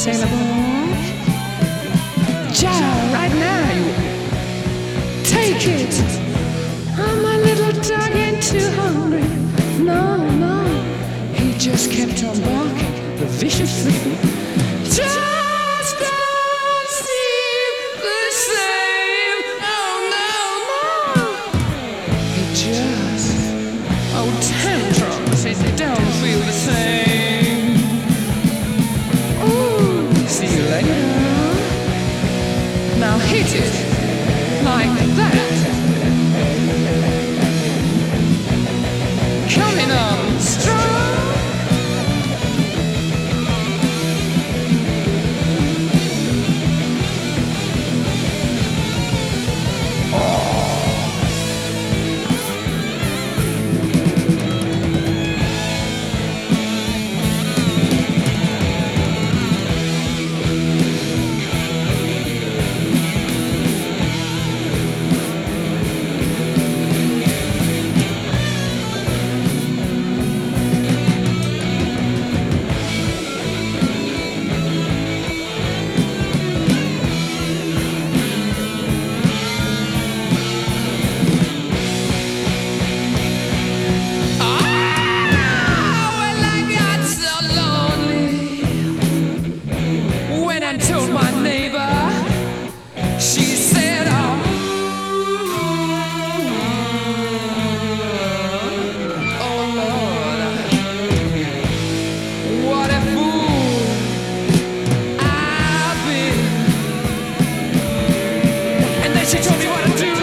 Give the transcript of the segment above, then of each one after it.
sailor boy. Jive right now, you take it. Oh, my little dog ain't too hungry. No, no, he just kept on barking, the vicious thing. Just don't seem the same. Oh, no, no. He just, oh, tantrums, it don't feel the same. Ooh, see you later. Now hit it like that. Coming on strong. Told my neighbor, she said, oh, oh Lord, what a fool I've been. And then she told me what to do.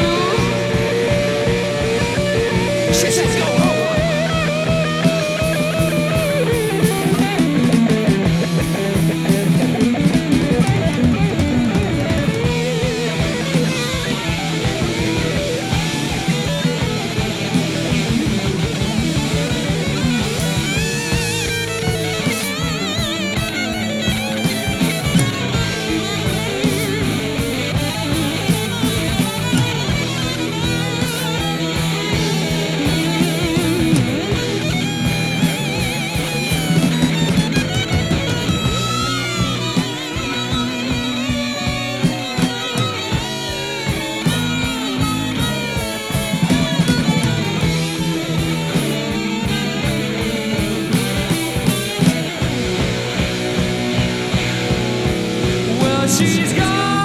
She said, go home. She's gone.